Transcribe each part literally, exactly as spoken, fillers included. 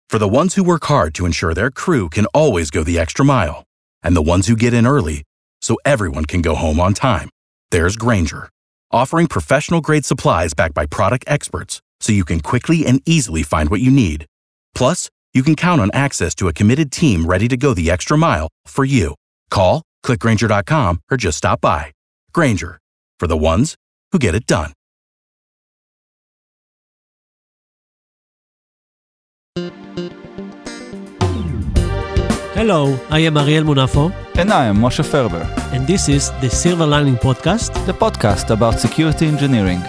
For the ones who work hard to ensure their crew can always go the extra mile, and the ones who get in early so everyone can go home on time, there's Grainger, offering professional-grade supplies backed by product experts so you can quickly and easily find what you need. Plus, you can count on access to a committed team ready to go the extra mile for you. Call, click Grainger dot com, or just stop by. Grainger, for the ones who get it done. Hello, I am Ariel Munafo. And I am Moshe Ferber. And this is the Silver Lining Podcast, the podcast about security engineering.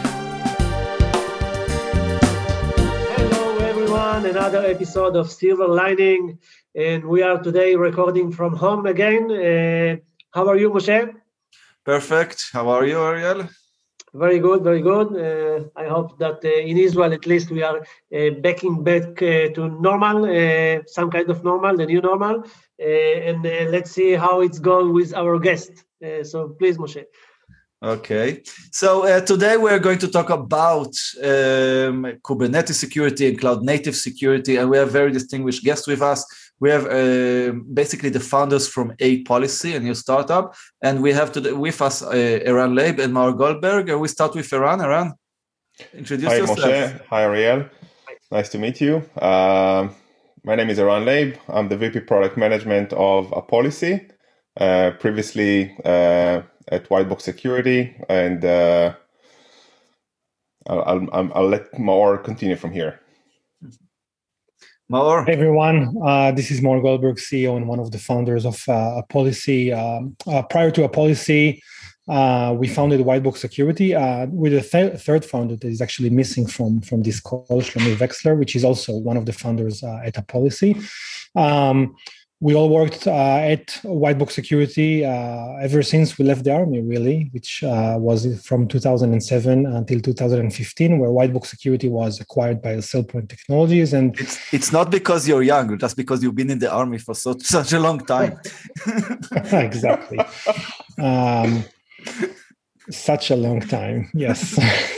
Hello everyone, another episode of Silver Lining, and we are today recording from home again. Uh, how are you, Moshe? Perfect. How are you, Ariel? Very good, very good. Uh, I hope that uh, in Israel, at least, we are uh, backing back uh, to normal, uh, some kind of normal, the new normal. Uh, and uh, let's see how it's going with our guest. Uh, so please, Moshe. Okay. So uh, today we're going to talk about um, Kubernetes security and cloud native security. And we have very distinguished guests with us. We have uh, basically the founders from A-Policy, a new startup. And we have today with us uh, Eran Leib and Maor Goldberg. And we start with Eran. Eran, introduce Hi, yourself. Moshe. Hi, Ariel. Nice to meet you. Um, my name is Eran Leib. I'm the V P Product Management of A-Policy. Uh, previously uh, at Whitebox Security. And uh, I'll, I'll, I'll let Maor continue from here. Maor. Hey everyone, uh, this is Maor Goldberg, C E O and one of the founders of uh, A-Policy. Um, uh, prior to A-Policy, uh, we founded Whitebox Security uh, with a th- third founder that is actually missing from, from this call, Shlomi Wexler, which is also one of the founders uh, at A-Policy. Um, we all worked uh, at Whitebox Security uh, ever since we left the army, really, which uh, was from two thousand seven until two thousand fifteen, where Whitebox Security was acquired by SailPoint Technologies. And it's it's not because you're young, just because you've been in the army for so, such a long time. Exactly. Um, such a long time, yes.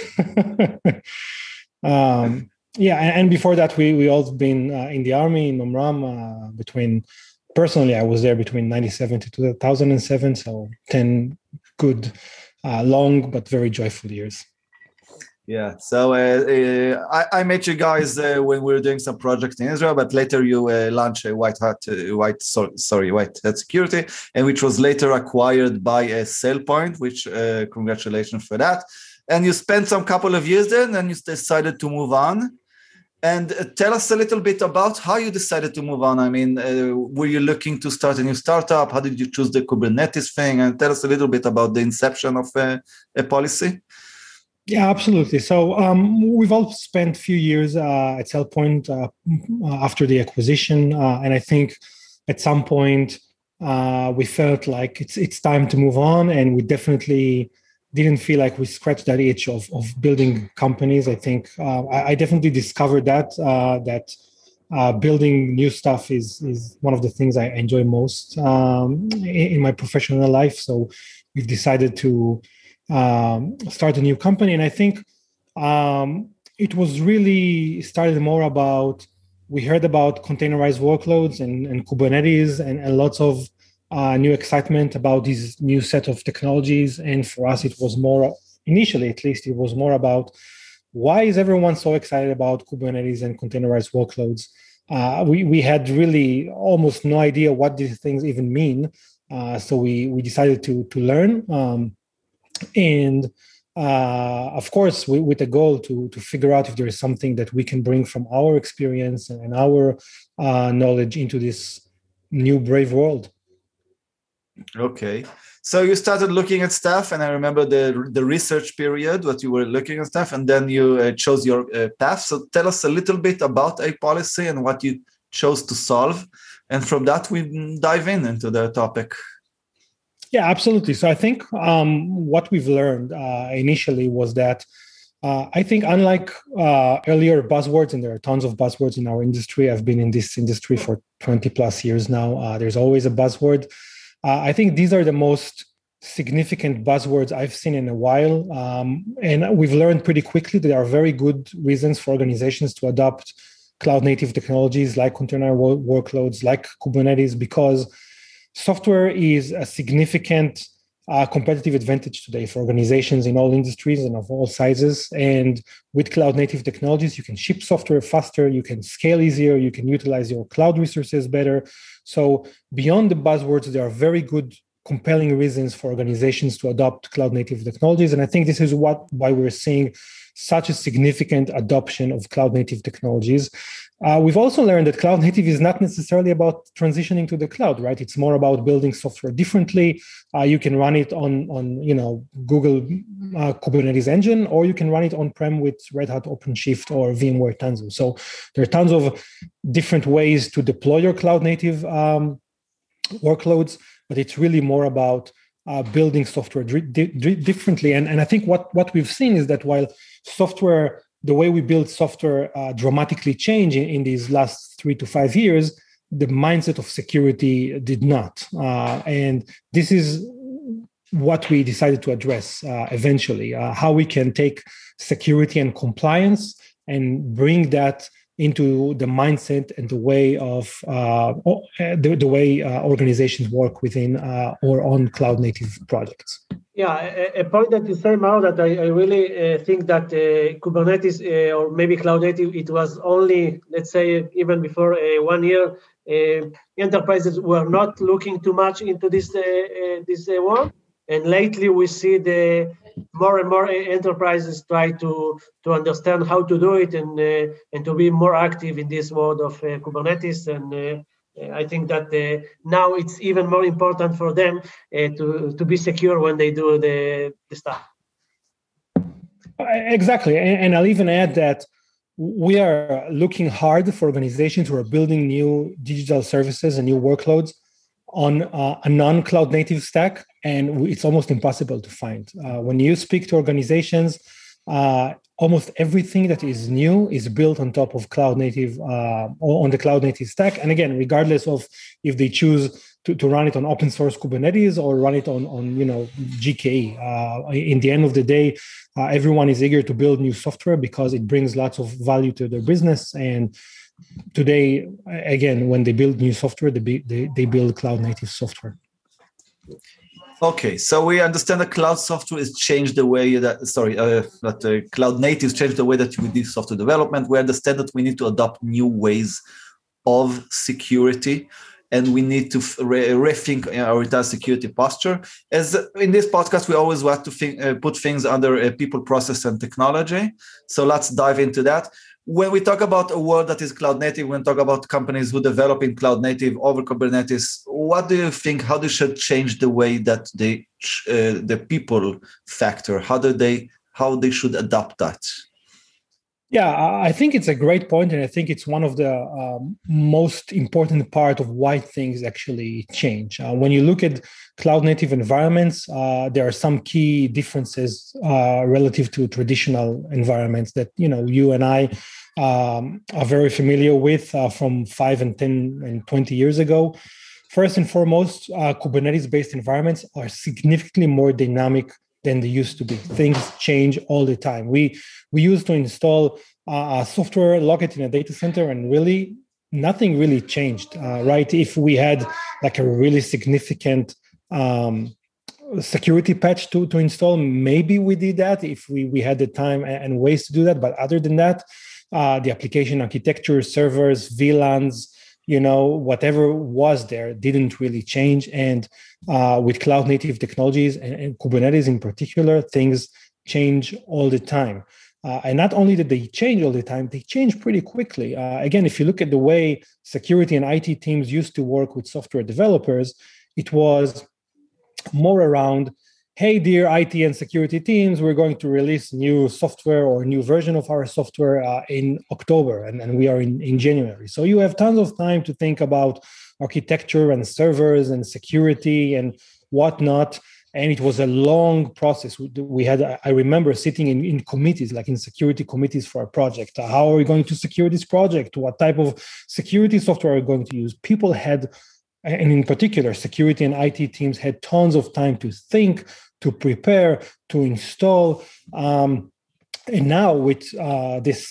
um, yeah, and, and before that, we we all been uh, in the army in Omram uh, between. Personally, I was there between ninety-seven to two thousand seven, so ten good, uh, long, but very joyful years. Yeah, so uh, uh, I, I met you guys uh, when we were doing some projects in Israel, but later you uh, launched a White Hat, uh, White sorry, sorry, White Hat Security, and which was later acquired by uh, SailPoint, which uh, congratulations for that. And you spent some couple of years there, and then you decided to move on. And uh, tell us a little bit about how you decided to move on. I mean, uh, were you looking to start a new startup? How did you choose the Kubernetes thing? And tell us a little bit about the inception of uh, A-Policy. Yeah, absolutely. So um, we've all spent a few years uh, at SailPoint uh, after the acquisition. Uh, and I think at some point uh, we felt like it's it's time to move on. And we definitely didn't feel like we scratched that itch of, of building companies. I think uh, I, I definitely discovered that, uh, that uh, building new stuff is, is one of the things I enjoy most um, in, in my professional life. So we've decided to um, start a new company. And I think um, it was really started more about, we heard about containerized workloads and, and Kubernetes and, and lots of Uh, new excitement about these new set of technologies. And for us, it was more, initially at least, it was more about why is everyone so excited about Kubernetes and containerized workloads? Uh, we, we had really almost no idea what these things even mean. Uh, so we, we decided to, to learn. Um, and uh, of course, we, with a goal to, to figure out if there is something that we can bring from our experience and our uh, knowledge into this new brave world. Okay, so you started looking at stuff, and I remember the the research period that you were looking at stuff, and then you uh, chose your uh, path. So tell us a little bit about A-Policy and what you chose to solve, and from that we dive in into the topic. Yeah, absolutely. So I think um, what we've learned uh, initially was that uh, I think unlike uh, earlier buzzwords, and there are tons of buzzwords in our industry. I've been in this industry for twenty plus years now. Uh, there's always a buzzword. Uh, I think these are the most significant buzzwords I've seen in a while. Um, and we've learned pretty quickly that there are very good reasons for organizations to adopt cloud native technologies like container workloads, like Kubernetes, because software is a significant uh, competitive advantage today for organizations in all industries and of all sizes. And with cloud native technologies, you can ship software faster, you can scale easier, you can utilize your cloud resources better. So beyond the buzzwords, there are very good, compelling reasons for organizations to adopt cloud native technologies. And I think this is what why we're seeing such a significant adoption of cloud native technologies. Uh, we've also learned that cloud native is not necessarily about transitioning to the cloud, right? It's more about building software differently. Uh, you can run it on, on you know, Google uh, Kubernetes engine, or you can run it on-prem with Red Hat OpenShift or VMware Tanzu. So there are tons of different ways to deploy your cloud native um, workloads, but it's really more about uh, building software di- di- differently. And, and I think what, what we've seen is that while software, the way we build software uh, dramatically changed in, in these last three to five years, the mindset of security did not. Uh, and this is what we decided to address uh, eventually, uh, how we can take security and compliance and bring that into the mindset and the way of uh, the, the way uh, organizations work within uh, or on cloud native projects. Yeah, a, a point that you say, Mao, that I, I really uh, think that uh, Kubernetes uh, or maybe cloud native, it was only, let's say, even before uh, one year, uh, enterprises were not looking too much into this uh, uh, this uh, world. And lately we see the more and more enterprises try to, to understand how to do it and uh, and to be more active in this world of uh, Kubernetes. And uh, I think that uh, now it's even more important for them uh, to, to be secure when they do the, the stuff. Exactly. And, and I'll even add that we are looking hard for organizations who are building new digital services and new workloads on uh, a non-cloud native stack, and it's almost impossible to find. Uh, when you speak to organizations, uh, almost everything that is new is built on top of cloud native, uh, or on the cloud native stack. And again, regardless of if they choose to, to run it on open source Kubernetes or run it on, on you know, G K E. Uh, in the end of the day, uh, everyone is eager to build new software because it brings lots of value to their business. And today, again, when they build new software, they, they, they build cloud native software. Okay, so we understand that cloud software has changed the way that, sorry, uh, that uh, cloud natives changed the way that we do software development. We understand that we need to adopt new ways of security, and we need to re- rethink our entire security posture. As in this podcast, we always want to think, uh, put things under uh, people, process, and technology. So let's dive into that. When we talk about a world that is cloud native, when we talk about companies who develop in cloud native over Kubernetes, what do you think, how they should change the way that they, uh, the people factor, how do they, how they should adapt that? Yeah, I think it's a great point, and I think it's one of the um, most important part of why things actually change. Uh, when you look at cloud native environments, uh, there are some key differences uh, relative to traditional environments that you know you and I um, are very familiar with uh, from five and ten and twenty years ago. First and foremost, uh, Kubernetes-based environments are significantly more dynamic than they used to be. Things change all the time. We we used to install uh, software, log it in a data center, and really nothing really changed, uh, right? If we had like a really significant um, security patch to, to install, maybe we did that if we, we had the time and ways to do that. But other than that, uh, the application architecture, servers, V LANs, you know, whatever was there didn't really change. And uh, with cloud native technologies and, and Kubernetes in particular, things change all the time. Uh, and not only did they change all the time, they change pretty quickly. Uh, again, if you look at the way security and I T teams used to work with software developers, it was more around, hey, dear I T and security teams, we're going to release new software or a new version of our software uh, in October, and, and we are in, in January. So you have tons of time to think about architecture and servers and security and whatnot. And it was a long process. We had, I remember sitting in, in committees, like in security committees for a project. How are we going to secure this project? What type of security software are we going to use? People had, and in particular, security and I T teams had tons of time to think, to prepare, to install. Um, and now with uh, this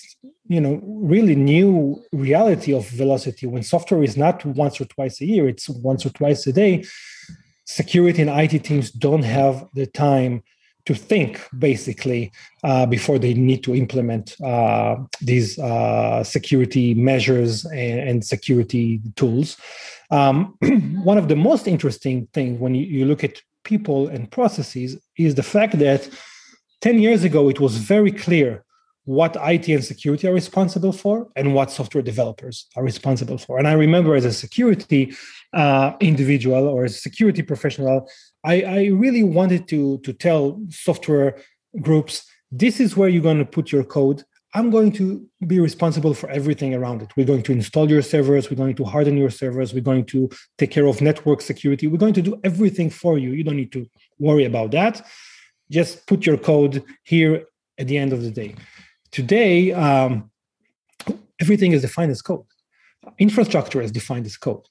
you know, really new reality of velocity. When software is not once or twice a year, it's once or twice a day. Security and I T teams don't have the time to think, basically, uh, before they need to implement uh, these uh, security measures and, and security tools. Um, one of the most interesting things when you, you look at people and processes is the fact that ten years ago, it was very clear what I T and security are responsible for and what software developers are responsible for. And I remember as a security uh, individual or as a security professional, I, I really wanted to, to tell software groups, this is where you're going to put your code. I'm going to be responsible for everything around it. We're going to install your servers. We're going to harden your servers. We're going to take care of network security. We're going to do everything for you. You don't need to worry about that. Just put your code here at the end of the day. Today, um, everything is defined as code. Infrastructure is defined as code.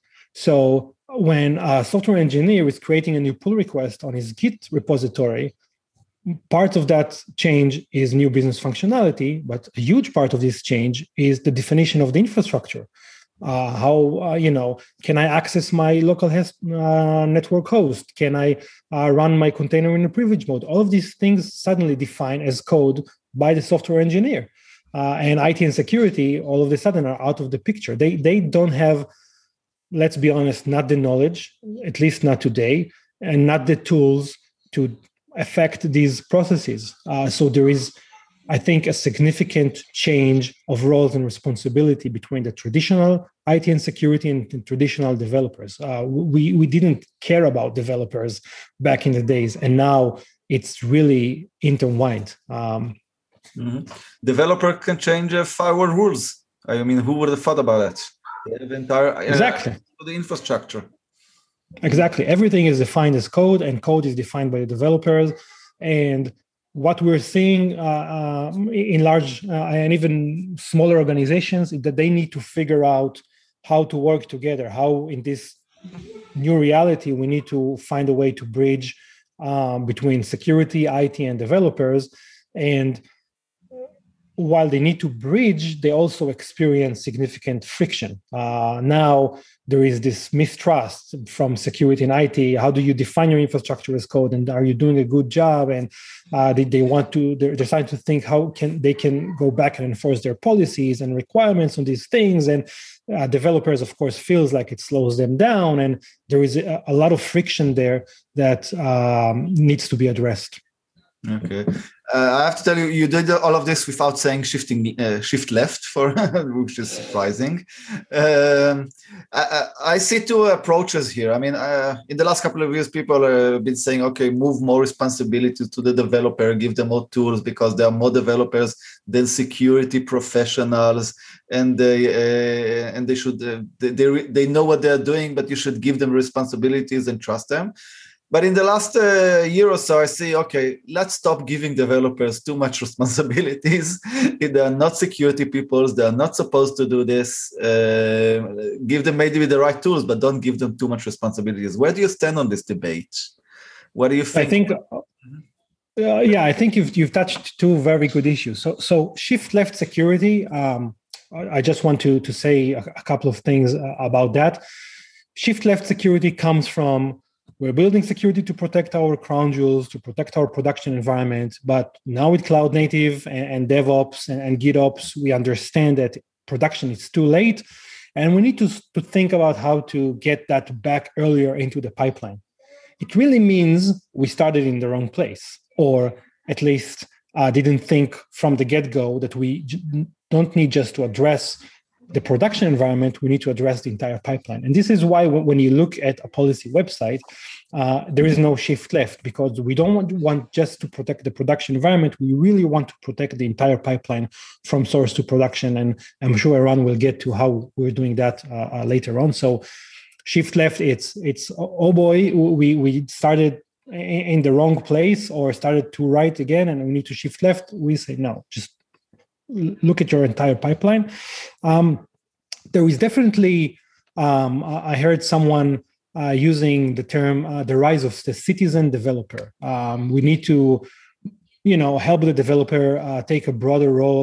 So when a software engineer is creating a new pull request on his Git repository, part of that change is new business functionality, but a huge part of this change is the definition of the infrastructure. Uh, how, uh, you know, can I access my local host, uh, network host? Can I uh, run my container in a privilege mode? All of these things suddenly defined as code by the software engineer. Uh, and I T and security, all of a sudden, are out of the picture. They, they don't have, let's be honest, not the knowledge, at least not today, and not the tools to affect these processes. Uh, so there is, I think, a significant change of roles and responsibility between the traditional I T and security and the traditional developers. Uh, we, we didn't care about developers back in the days, and now it's really intertwined. Um, mm-hmm. Developer can change uh, firewall rules. I mean, who would have thought about that? They have entire, uh, exactly. The infrastructure. Exactly. Everything is defined as code, and code is defined by the developers. And what we're seeing uh, uh, in large uh, and even smaller organizations is that they need to figure out how to work together, how in this new reality, we need to find a way to bridge um, between security, I T, and developers. And while they need to bridge, they also experience significant friction. Uh, now, there is this mistrust from security and I T. How do you define your infrastructure as code? And are you doing a good job? And uh, they, they want to, they're, they're trying to think how can they can go back and enforce their policies and requirements on these things. And uh, developers, of course, feels like it slows them down. And there is a, a lot of friction there that um, needs to be addressed. Okay. Uh, I have to tell you, you did all of this without saying shifting uh, shift left, for which is surprising. Um, I, I see two approaches here. I mean, uh, in the last couple of years, people have been saying, okay, move more responsibility to the developer, give them more tools because there are more developers than security professionals, and they uh, and they should uh, they, they they know what they're doing, but you should give them responsibilities and trust them. But in the last uh, year or so, I see, okay, let's stop giving developers too much responsibilities. They are not security people. They are not supposed to do this. Uh, give them maybe the right tools, but don't give them too much responsibilities. Where do you stand on this debate? What do you think? I think, uh, yeah, I think you've you've touched two very good issues. So, so shift left security. Um, I just want to to say a, a couple of things about that. Shift left security comes from, we're building security to protect our crown jewels, to protect our production environment. But now with cloud native and, and DevOps and, and GitOps, we understand that production is too late. And we need to, to think about how to get that back earlier into the pipeline. It really means we started in the wrong place, or at least uh, didn't think from the get-go that we j- don't need just to address the production environment, we need to address the entire pipeline. And this is why when you look at a policy website, uh, there is no shift left, because we don't want, want just to protect the production environment. We really want to protect the entire pipeline from source to production. And I'm sure Eran will get to how we're doing that uh, uh, later on. So shift left, it's, it's oh boy, we, we started in the wrong place or started to right again, and we need to shift left. We say, no, just look at your entire pipeline. Um, there is definitely, um, I heard someone uh, using the term, uh, the rise of the citizen developer. Um, we need to, you know, help the developer uh, take a broader role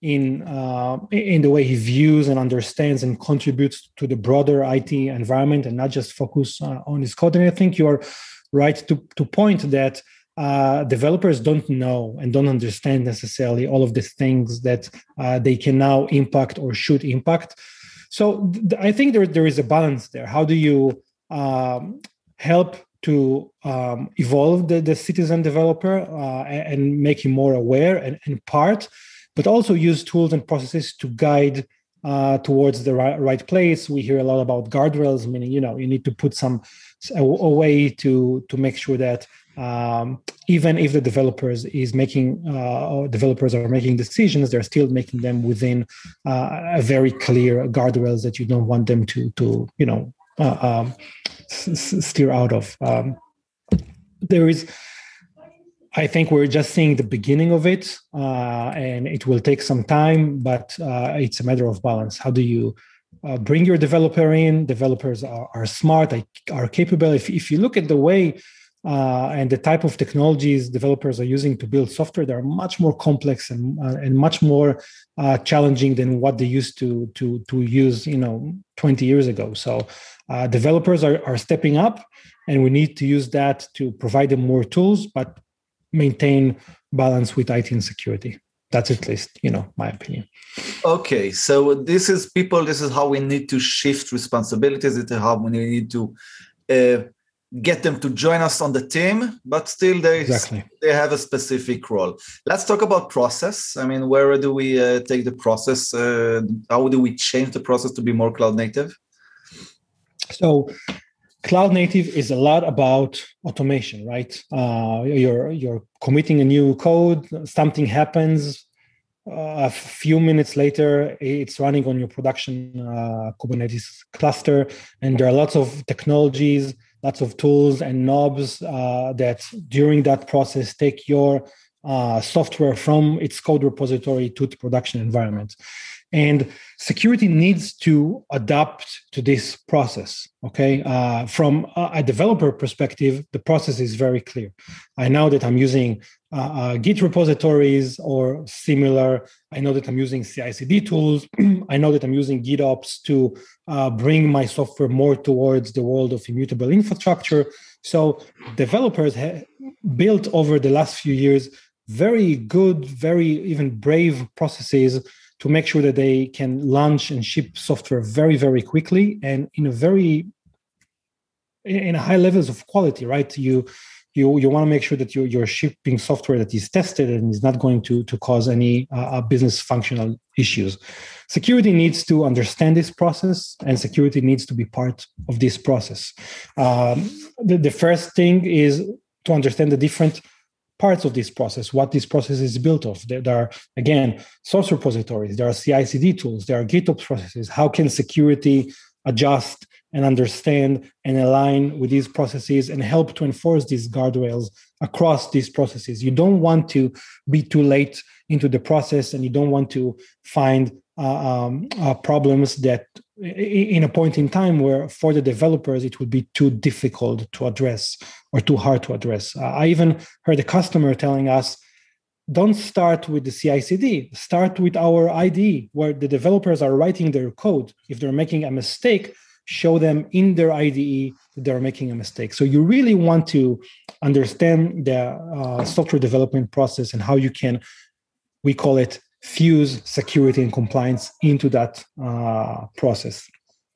in uh, in the way he views and understands and contributes to the broader I T environment, and not just focus uh, on his code. And I think you are right to to point that uh, developers don't know and don't understand necessarily all of the things that uh, they can now impact or should impact. So th- I think there there is a balance there. How do you um, help to um, evolve the, the citizen developer uh, and, and make him more aware and, and part, but also use tools and processes to guide uh, towards the right, right place. We hear a lot about guardrails, meaning, you know, you need to put some a, a way to to make sure that um, even if the developers is making uh, or developers are making decisions, they're still making them within uh, a very clear guardrails that you don't want them to to you know uh, um, s- steer out of. Um, there is. I think we're just seeing the beginning of it, uh, and it will take some time, but uh, it's a matter of balance. How do you uh, bring your developer in? Developers are, are smart, are capable. If, if you look at the way uh, and the type of technologies developers are using to build software, they're much more complex and, uh, and much more uh, challenging than what they used to, to, to use, you know, twenty years ago. So uh, developers are, are stepping up, and we need to use that to provide them more tools, but maintain balance with I T and security. That's at least, you know, my opinion. Okay, so this is people, this is how we need to shift responsibilities. It's how we need to uh, get them to join us on the team, but still they, exactly. they have a specific role. Let's talk about process. I mean, where do we uh, take the process? Uh, how do we change the process to be more cloud native? So cloud native is a lot about automation, right? Uh, you're you're committing a new code, something happens, uh, a few minutes later, it's running on your production uh, Kubernetes cluster, and there are lots of technologies, lots of tools and knobs uh, that during that process take your uh, software from its code repository to the production environment. And security needs to adapt to this process, okay? Uh, from a developer perspective, the process is very clear. I know that I'm using uh, uh, Git repositories or similar. I know that I'm using C I C D tools. I know that I'm using GitOps to uh, bring my software more towards the world of immutable infrastructure. So developers have built over the last few years very good, very even brave processes to make sure that they can launch and ship software very, very quickly and in a very, in a high levels of quality, right? You you you want to make sure that you're, you're shipping software that is tested and is not going to, to cause any uh, business functional issues. Security needs to understand this process, and security needs to be part of this process. Um, the, the first thing is to understand the different parts of this process, what this process is built of. There, there are, again, source repositories, there are C I C D tools, there are GitOps processes. How can security adjust and understand and align with these processes and help to enforce these guardrails across these processes? You don't want to be too late into the process, and you don't want to find uh, um, uh, problems that in a point in time where for the developers it would be too difficult to address or too hard to address. Uh, I even heard a customer telling us, don't start with the C I C D, start with our I D E, where the developers are writing their code. If they're making a mistake, show them in their I D E that they're making a mistake. So you really want to understand the uh, software development process and how you can, we call it, fuse security and compliance into that uh, process.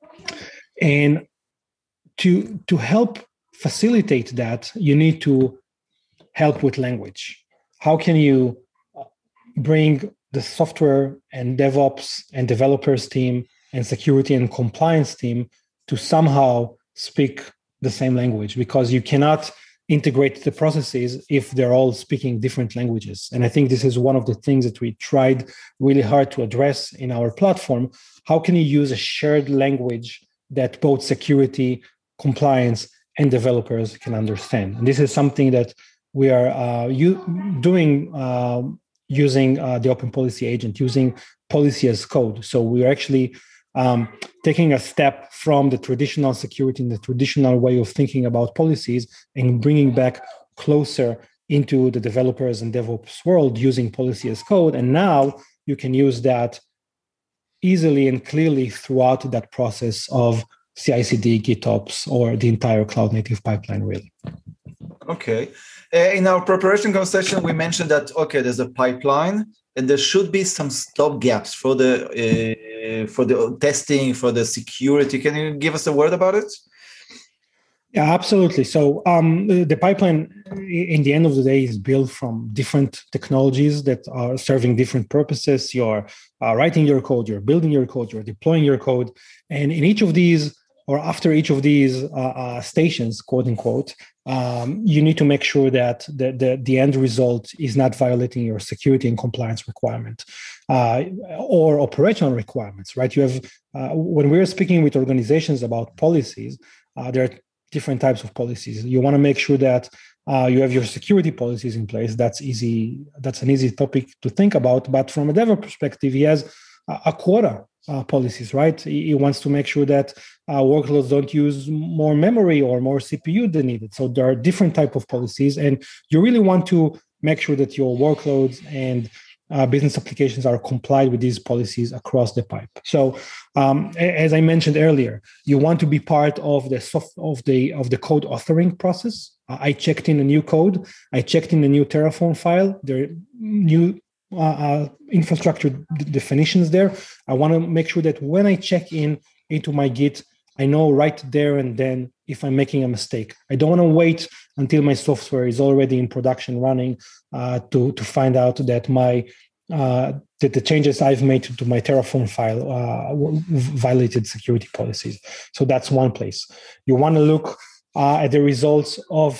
And to, to help facilitate that, you need to help with language. How can you bring the software and DevOps and developers team and security and compliance team to somehow speak the same language? Because you cannot integrate the processes if they're all speaking different languages. And I think this is one of the things that we tried really hard to address in our platform. How can you use a shared language that both security, compliance, and developers can understand? And this is something that we are uh, u- doing uh, using uh, the Open Policy Agent, using policy as code. So we're actually um, taking a step from the traditional security and the traditional way of thinking about policies and bringing back closer into the developers and DevOps world using policy as code. And now you can use that easily and clearly throughout that process of C I C D, GitOps, or the entire cloud native pipeline, really. Okay. Uh, in our preparation conversation, we mentioned that, okay, there's a pipeline and there should be some stop gaps for the uh, for the testing, for the security. Can you give us a word about it? Yeah, absolutely. So um, the pipeline, in the end of the day, is built from different technologies that are serving different purposes. You're uh, writing your code, you're building your code, you're deploying your code. And in each of these, or after each of these uh, uh, stations, quote unquote, um, you need to make sure that the, the, the end result is not violating your security and compliance requirement uh, or operational requirements, right? You have, uh, when we're speaking with organizations about policies, uh, there are different types of policies. You want to make sure that uh, you have your security policies in place. That's easy. That's an easy topic to think about. But from a dev perspective, he has a quota uh, policies, right? He, he wants to make sure that uh, workloads don't use more memory or more C P U than needed. So there are different type of policies, and you really want to make sure that your workloads and Uh, business applications are complied with these policies across the pipe. So, um, as I mentioned earlier, you want to be part of the soft of the of the code authoring process. Uh, I checked in a new code. I checked in a new Terraform file. There are new uh, uh, infrastructure d- definitions there. I want to make sure that when I check in into my Git, I know right there and then if I'm making a mistake. I don't want to wait until my software is already in production running uh, to, to find out that my uh, that the changes I've made to, to my Terraform file uh, violated security policies. So that's one place. You want to look uh, at the results of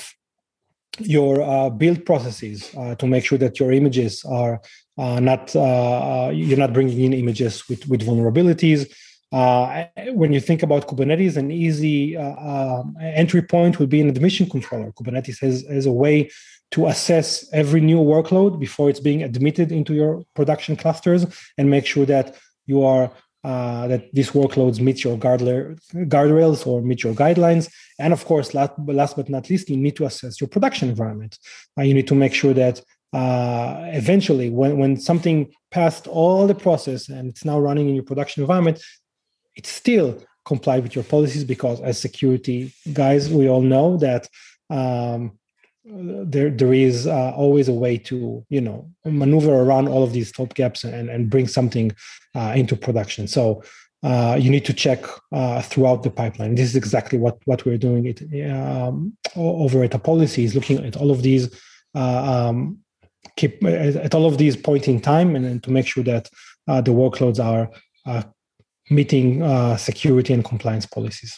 your uh, build processes uh, to make sure that your images are uh, not uh, you're not bringing in images with, with vulnerabilities. Uh, when you think about Kubernetes, an easy uh, uh, entry point would be an admission controller. Kubernetes has, has a way to assess every new workload before it's being admitted into your production clusters and make sure that you are uh, that these workloads meet your guardrails or meet your guidelines. And of course, last, last but not least, you need to assess your production environment. Uh, you need to make sure that uh, eventually, when, when something passed all the process and it's now running in your production environment, it's still complied with your policies, because as security guys, we all know that um, there there is uh, always a way to, you know, maneuver around all of these stop gaps and, and bring something uh, into production. So uh, you need to check uh, throughout the pipeline. This is exactly what, what we're doing it um, over at Apolicy, is looking at all of these uh, um, keep at all of these point in time, and, and to make sure that uh, the workloads are uh, meeting uh, security and compliance policies.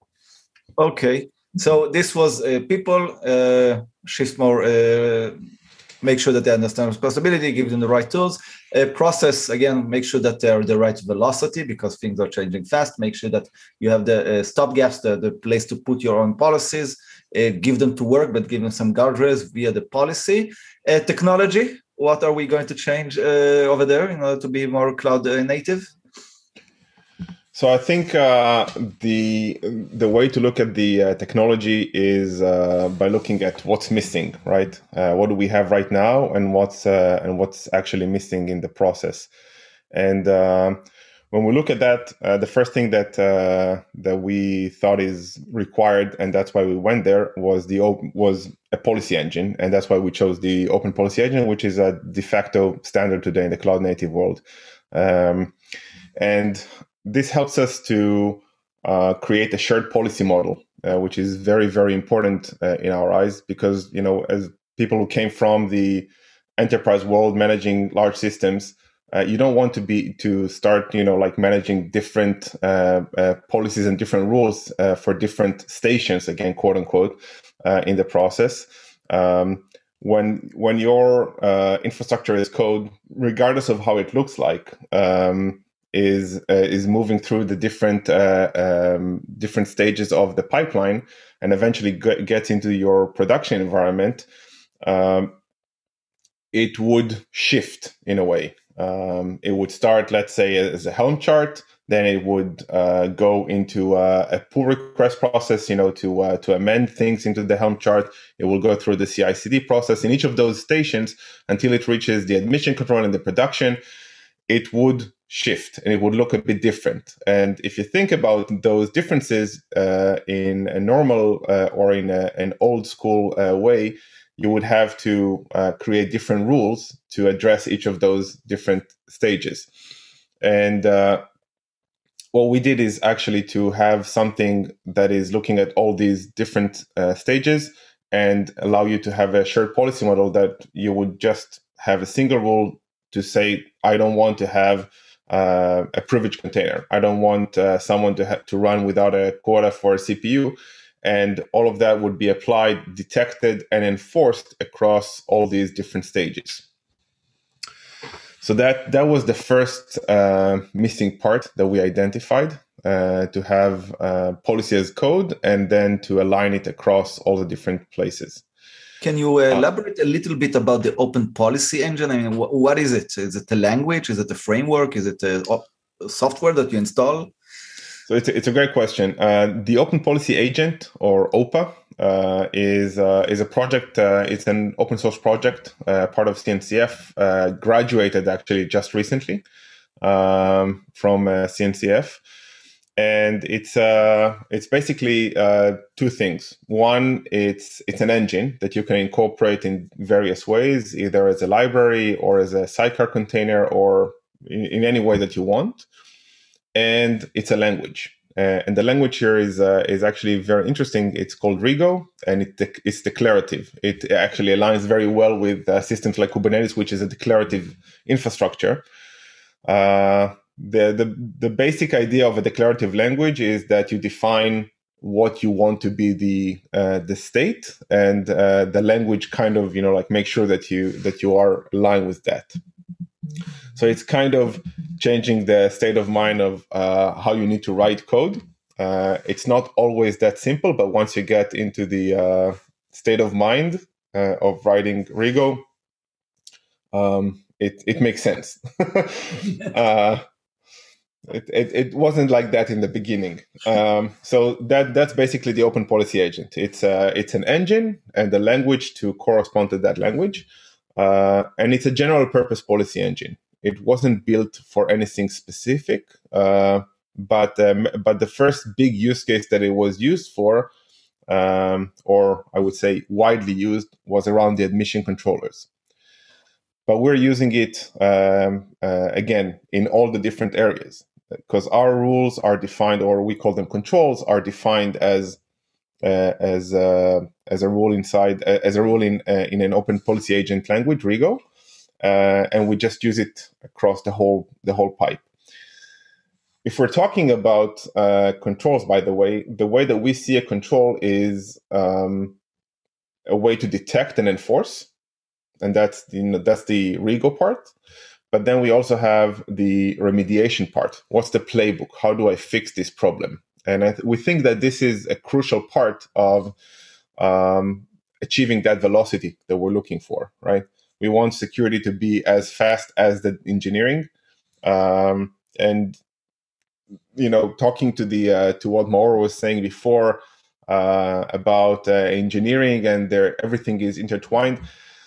Okay, so this was uh, people uh, shift more, uh, make sure that they understand responsibility, give them the right tools. Uh, process, again, make sure that they're the right velocity, because things are changing fast. Make sure that you have the uh, stop gaps, the, the place to put your own policies, uh, give them to work, but give them some guardrails via the policy. Uh, technology, what are we going to change uh, over there in order to be more cloud uh, native? So I think uh, the the way to look at the uh, technology is uh, by looking at what's missing, right? Uh, what do we have right now, and what's uh, and what's actually missing in the process? And uh, when we look at that, uh, the first thing that uh, that we thought is required, and that's why we went there, was the op- was a policy engine, and that's why we chose the Open Policy Engine, which is a de facto standard today in the cloud native world, um, and this helps us to uh, create a shared policy model, uh, which is very, very important uh, in our eyes, because, you know, as people who came from the enterprise world managing large systems, uh, you don't want to be to start, you know, like managing different uh, uh, policies and different rules uh, for different stations, again, quote unquote, uh, in the process. Um, when when your uh, infrastructure as code, regardless of how it looks like, um, is uh, is moving through the different uh, um, different stages of the pipeline, and eventually g- gets into your production environment, um, it would shift in a way. Um, it would start, let's say, as a Helm chart. Then it would uh, go into uh, a pull request process, you know, to uh, to amend things into the Helm chart. It will go through the C I C D process in each of those stations until it reaches the admission control and the production. it would shift and it would look a bit different. And if you think about those differences uh, in a normal uh, or in a, an old school uh, way, you would have to uh, create different rules to address each of those different stages. And uh, what we did is actually to have something that is looking at all these different uh, stages and allow you to have a shared policy model that you would just have a single rule to say, I don't want to have uh, a privileged container. I don't want uh, someone to have to run without a quota for a C P U. And all of that would be applied, detected, and enforced across all these different stages. So that, that was the first uh, missing part that we identified, uh, to have uh, policy as code and then to align it across all the different places. Can you uh, elaborate a little bit about the open policy engine? I mean, wh- what is it? Is it a language? Is it a framework? Is it a, a software that you install? So it's a, it's a great question. Uh, the Open Policy Agent, or O P A, uh, is uh, is a project. Uh, it's an open source project, uh, part of C N C F. Uh, graduated actually just recently um, from uh, C N C F, and it's uh, it's basically uh, two things. One, it's it's an engine that you can incorporate in various ways, either as a library or as a sidecar container, or in, in any way that you want. And it's a language, uh, and the language here is uh, is actually very interesting. It's called Rego, and it de- it's declarative. It actually aligns very well with uh, systems like Kubernetes, which is a declarative infrastructure. Uh, the, the the basic idea of a declarative language is that you define what you want to be the uh, the state, and uh, the language kind of, you know, like make sure that you that you are aligned with that. So it's kind of changing the state of mind of uh, how you need to write code. Uh, it's not always that simple, but once you get into the uh, state of mind uh, of writing Rego, um, it it makes sense. uh, it, it it wasn't like that in the beginning. Um, so that that's basically the Open Policy Agent. It's uh, it's an engine and the language to correspond to that language. Uh, and it's a general purpose policy engine. It wasn't built for anything specific, uh, but um, but the first big use case that it was used for, um, or I would say widely used, was around the admission controllers. But we're using it, um, uh, again, in all the different areas, because our rules are defined, or we call them controls, are defined as uh, as uh, as a rule inside uh, as a rule in uh, in an open policy agent language, Rego, uh, and we just use it across the whole the whole pipe. If we're talking about uh, controls, by the way, the way that we see a control is um, a way to detect and enforce, and that's the, you know, that's the Rego part. But then we also have the remediation part. What's the playbook? How do I fix this problem? And I th- we think that this is a crucial part of um, achieving that velocity that we're looking for, right? We want security to be as fast as the engineering. Um, and, you know, talking to the uh, to what Mauro was saying before uh, about uh, engineering and their everything is intertwined.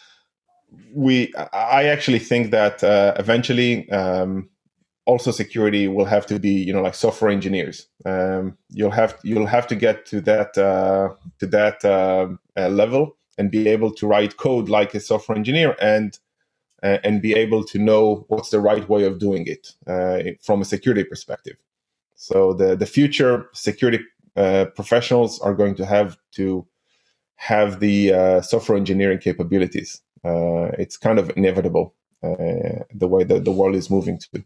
We, I actually think that uh, eventually, um, also security will have to be, you know, like software engineers. Um, you'll have you'll have to get to that uh, to that uh, uh, level and be able to write code like a software engineer, and uh, and be able to know what's the right way of doing it uh, from a security perspective. So the the future security uh, professionals are going to have to have the uh, software engineering capabilities. Uh, it's kind of inevitable uh, the way that the world is moving to.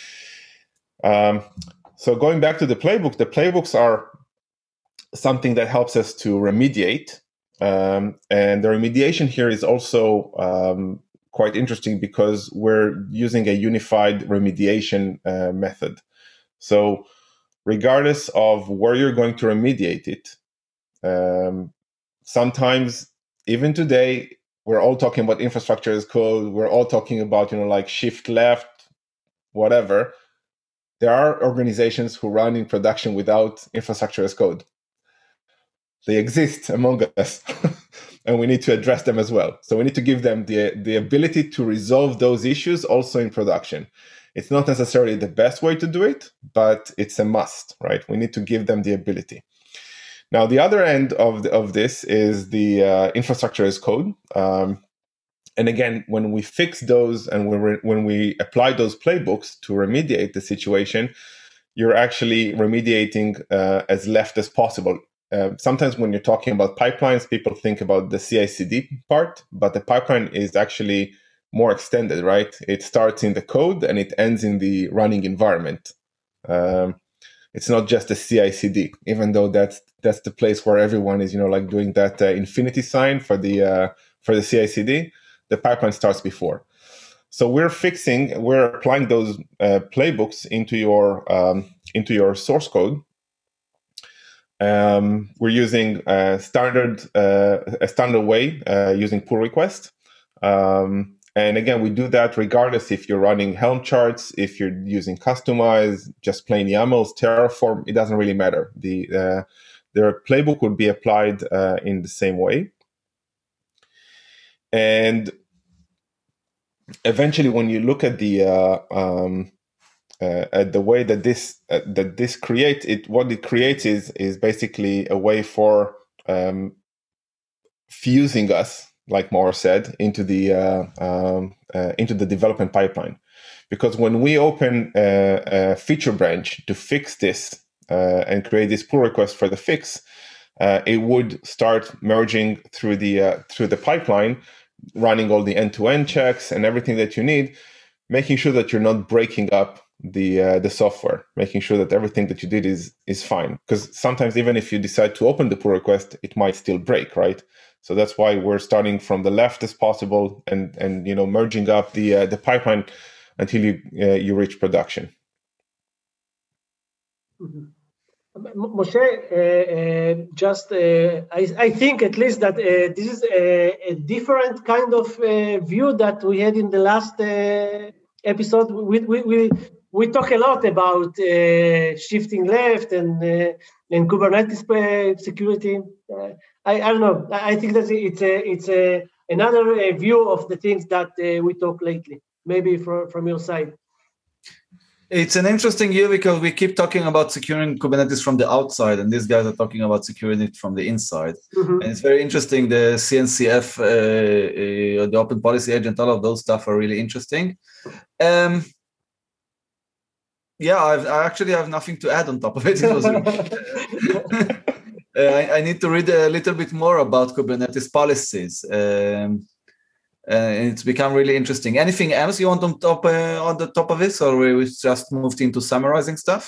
Um, so going back to the playbook, the playbooks are something that helps us to remediate. Um, and the remediation here is also um, quite interesting because we're using a unified remediation uh, method. So regardless of where you're going to remediate it, um, sometimes, even today, we're all talking about infrastructure as code. We're all talking about, you know, like shift left, whatever. There are organizations who run in production without infrastructure as code. They exist among us, and we need to address them as well. So we need to give them the, the ability to resolve those issues also in production. It's not necessarily the best way to do it, but it's a must, right? We need to give them the ability. Now, the other end of the, of this is the uh, infrastructure as code. Um, and again, when we fix those and when, re- when we apply those playbooks to remediate the situation, you're actually remediating uh, as left as possible. Uh, sometimes when you're talking about pipelines, people think about the C I C D part, but the pipeline is actually more extended, right? It starts in the code and it ends in the running environment. Um, it's not just a C I C D, even though that's that's the place where everyone is, you know, like doing that uh, infinity sign for the uh, for the C I C D. The pipeline starts before. So we're fixing, we're applying those uh, playbooks into your um, into your source code. Um, we're using a standard uh, a standard way uh, using pull request. Um, And again, we do that regardless if you're running Helm charts, if you're using Kustomize, just plain YAMLs, Terraform, it doesn't really matter. The uh, their playbook would be applied uh, in the same way. And eventually, when you look at the uh, um, uh, at the way that this uh, that this creates, it what it creates is is basically a way for um, fusing us, like Maor said, into the uh, um, uh, into the development pipeline. Because when we open a, a feature branch to fix this uh, and create this pull request for the fix, uh, it would start merging through the uh, through the pipeline, running all the end-to-end checks and everything that you need, making sure that you're not breaking up the uh, the software, making sure that everything that you did is is fine. Because sometimes even if you decide to open the pull request, it might still break, right? So that's why we're starting from the left as possible and and you know merging up the uh, the pipeline until you uh, you reach production. Mm-hmm. Moshe, uh, uh, just uh, I, I think at least that uh, this is a, a different kind of uh, view that we had in the last uh, episode. We we we we talk a lot about uh, shifting left and uh, and Kubernetes security. Uh, I, I don't know. I think that it's a it's a another uh, view of the things that uh, we talk lately. Maybe from from your side. It's an interesting view because we keep talking about securing Kubernetes from the outside, and these guys are talking about securing it from the inside. Mm-hmm. And it's very interesting. The C N C F, uh, uh, the Open Policy Agent, all of those stuff are really interesting. Um, yeah, I've, I actually have nothing to add on top of it. It was uh, I, I need to read a little bit more about Kubernetes policies. Um, Uh, it's become really interesting. Anything else you want on top uh, on the top of this, or we just moved into summarizing stuff?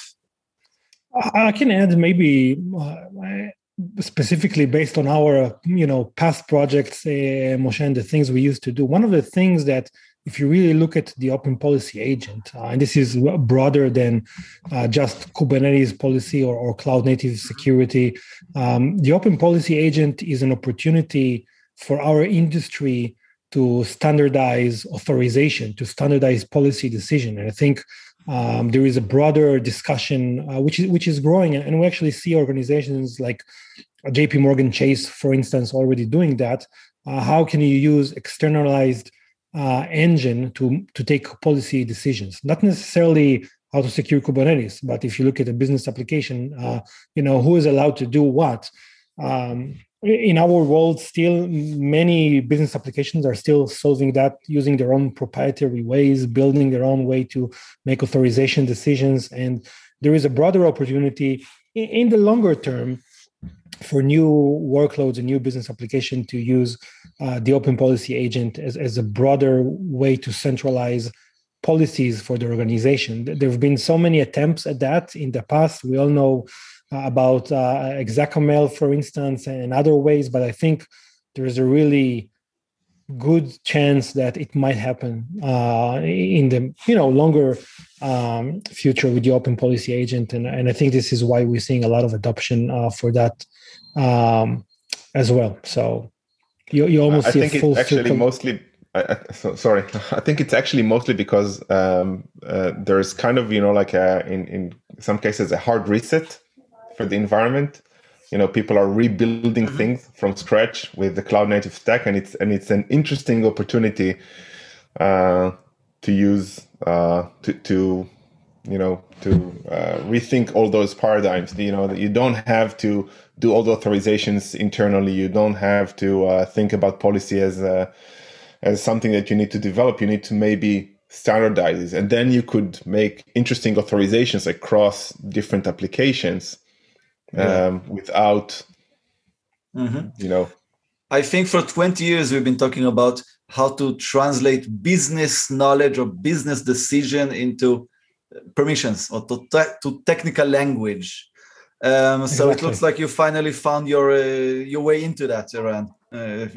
I can add maybe uh, specifically based on our you know past projects, uh, Moshe, and the things we used to do. One of the things that, if you really look at the Open Policy Agent, uh, and this is broader than uh, just Kubernetes policy or, or cloud native security, um, the Open Policy Agent is an opportunity for our industry to standardize authorization, to standardize policy decision. And I think um, there is a broader discussion, uh, which is which is growing. And we actually see organizations like J P Morgan Chase, for instance, already doing that. Uh, how can you use externalized uh, engine to, to take policy decisions? Not necessarily how to secure Kubernetes, but if you look at a business application, uh, you know, who is allowed to do what? Um, In our world, still many business applications are still solving that using their own proprietary ways, building their own way to make authorization decisions. And there is a broader opportunity in the longer term for new workloads and new business application to use uh, the Open Policy Agent as, as a broader way to centralize policies for the organization. There have been so many attempts at that in the past. We all know Uh, about uh, Execamel, for instance, and other ways, but I think there's a really good chance that it might happen uh, in the you know longer um, future with the Open Policy Agent, and, and I think this is why we're seeing a lot of adoption uh, for that um, as well. So you, you almost I see think a full it's actually circle. mostly. I, I, so, sorry, I think it's actually mostly because um, uh, there's kind of you know like a, in in some cases a hard reset for the environment. You know, people are rebuilding mm-hmm. things from scratch with the cloud native stack, and it's and it's an interesting opportunity uh, to use uh, to, to you know, to uh, rethink all those paradigms. You know, that you don't have to do all the authorizations internally. You don't have to uh, think about policy as a, as something that you need to develop. You need to maybe standardize, and then you could make interesting authorizations across different applications um, yeah. without, mm-hmm. you know. I think for twenty years we've been talking about how to translate business knowledge or business decision into permissions or to, te- to technical language. Um, so exactly. It looks like you finally found your uh, your way into that, Eran. Uh,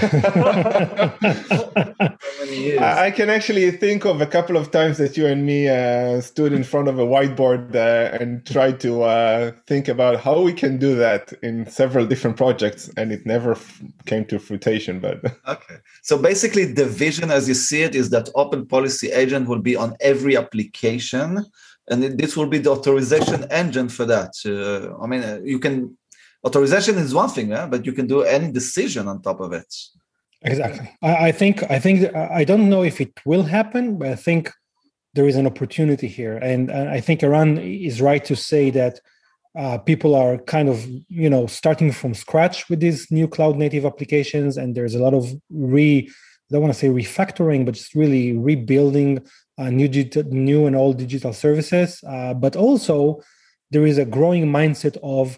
I can actually think of a couple of times that you and me uh, stood in front of a whiteboard uh, and tried to uh, think about how we can do that in several different projects, and it never f- came to fruition. But okay, so basically, the vision, as you see it, is that Open Policy Agent will be on every application, and this will be the authorization engine for that. Uh, I mean, uh, you can. Authorization is one thing, yeah? But you can do any decision on top of it. Exactly. I, I think. I think. I don't know if it will happen, but I think there is an opportunity here, and, and I think Eran is right to say that uh, people are kind of, you know, starting from scratch with these new cloud-native applications, and there's a lot of re. I don't want to say refactoring, but just really rebuilding uh, new, digit, new and old digital services. Uh, but also, there is a growing mindset of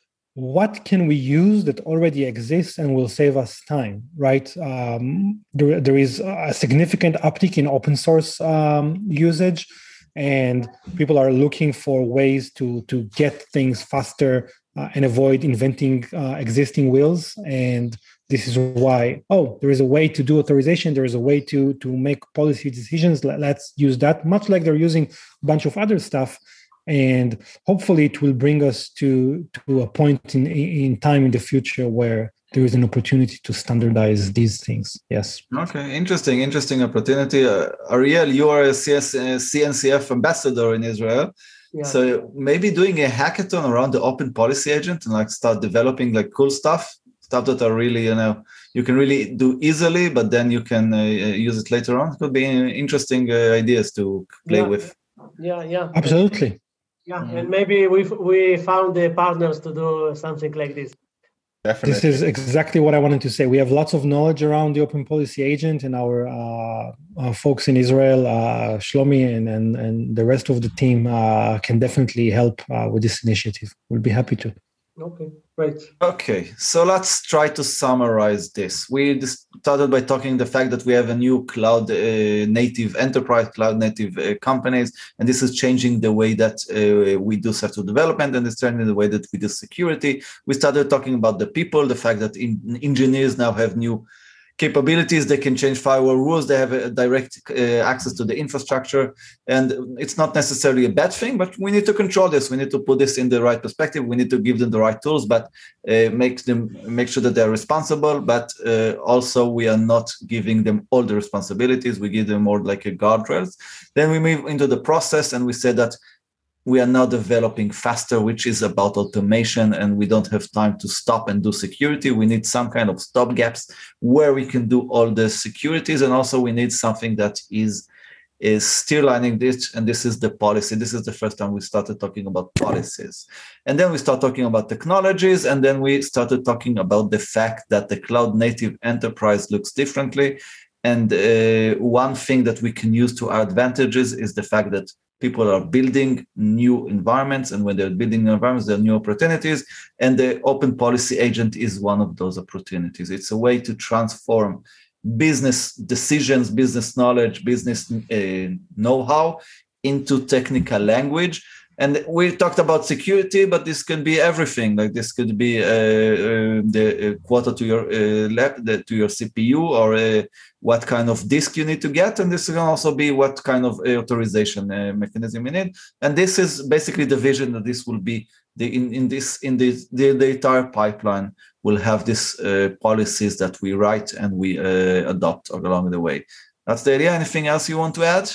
what can we use that already exists and will save us time, right? Um, there, there is a significant uptick in open source um, usage, and people are looking for ways to, to get things faster uh, and avoid inventing uh, existing wheels. And this is why, oh, there is a way to do authorization. There is a way to, to make policy decisions. Let's use that, much like they're using a bunch of other stuff. And hopefully it will bring us to, to a point in, in time in the future where there is an opportunity to standardize these things. Yes. Okay, interesting, interesting opportunity. Uh, Ariel, you are a C S, uh, C N C F ambassador in Israel. Yeah. So maybe doing a hackathon around the Open Policy Agent and like start developing like cool stuff, stuff that are really, you know, you can really do easily, but then you can uh, use it later on. It could be interesting uh, ideas to play yeah. with. Yeah, yeah. Absolutely. Yeah, mm-hmm. And maybe we we found the partners to do something like this. Definitely. This is exactly what I wanted to say. We have lots of knowledge around the Open Policy Agent, and our, uh, our folks in Israel, uh, Shlomi and, and and the rest of the team uh, can definitely help uh, with this initiative. We'll be happy to. Okay, great. Okay, so let's try to summarize this. We started by talking the fact that we have a new cloud uh, native enterprise, cloud native uh, companies, and this is changing the way that uh, we do software development, and it's changing the way that we do security. We started talking about the people, the fact that in, engineers now have new capabilities. They can change firewall rules. They have a direct uh, access to the infrastructure. And it's not necessarily a bad thing, but we need to control this. We need to put this in the right perspective. We need to give them the right tools, but uh, make them make sure that they're responsible. But uh, also we are not giving them all the responsibilities. We give them more like a guardrails. Then we move into the process, and we said that we are now developing faster, which is about automation, and we don't have time to stop and do security. We need some kind of stop gaps where we can do all the securities. And also we need something that is, is streamlining this. And this is the policy. This is the first time we started talking about policies. And then we start talking about technologies. And then we started talking about the fact that the cloud native enterprise looks differently. And uh, one thing that we can use to our advantages is the fact that people are building new environments, and when they're building new environments, there are new opportunities, and the Open Policy Agent is one of those opportunities. It's a way to transform business decisions, business knowledge, business uh, know-how into technical language. And we talked about security, but this can be everything. Like this could be uh, uh, the uh, quota to your uh, lab, the, to your C P U, or uh, what kind of disk you need to get, and this can also be what kind of uh, authorization uh, mechanism you need. And this is basically the vision that this will be the in, in this in this the, the entire pipeline will have these uh, policies that we write and we uh, adopt along the way. That's the idea. Anything else you want to add?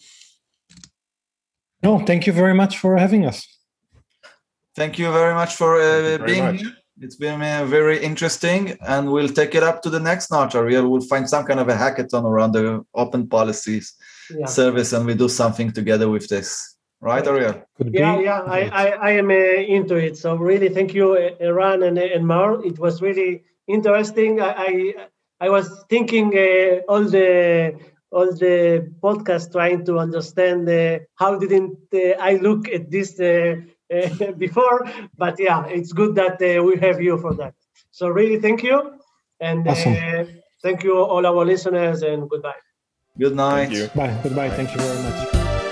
No, thank you very much for having us. Thank you very much for uh, being much. here. It's been uh, very interesting, and we'll take it up to the next notch. Ariel will find some kind of a hackathon around the open policies yeah. service and we do something together with this. Right, Ariel? Could be. Yeah, yeah, I, I, I am uh, into it. So really, thank you, uh, Eran and, and Mar. It was really interesting. I I, I was thinking uh, all the all the podcast trying to understand uh, how didn't uh, I look at this uh, uh, before. But yeah, it's good that uh, we have you for that. So really, thank you, and Awesome. uh, thank you all our listeners, and goodbye. Good night. Thank you. Bye. Goodbye. Thank you very much.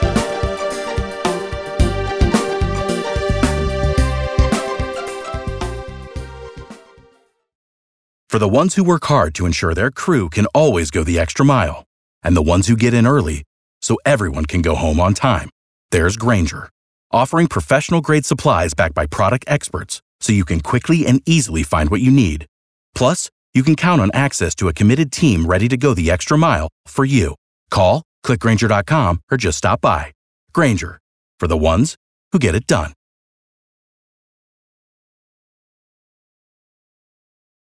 For the ones who work hard to ensure their crew can always go the extra mile, and the ones who get in early so everyone can go home on time, there's Grainger, offering professional-grade supplies backed by product experts so you can quickly and easily find what you need. Plus, you can count on access to a committed team ready to go the extra mile for you. Call, click Grainger dot com, or just stop by. Grainger, for the ones who get it done.